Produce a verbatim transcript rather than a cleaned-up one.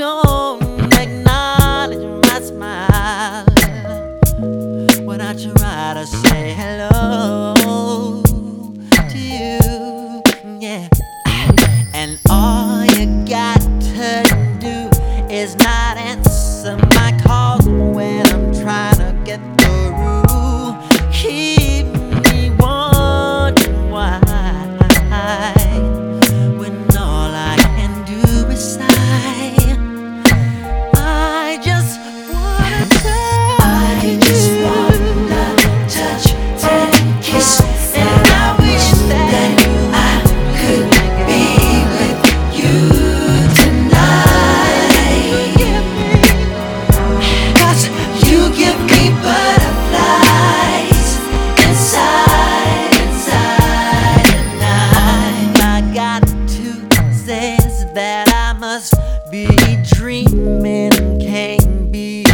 don't acknowledge my smile when I try to say hello to you, yeah. And all you got to do is not answer my calls when I'm trying to get through. Keep me wondering why, when all I can do is sigh. I just wanna touch I just wanna touch and kiss, and I wish that I could be with you tonight. 'Cause you give me butterflies inside, inside, and all I got to say is that I must be dreaming, can't be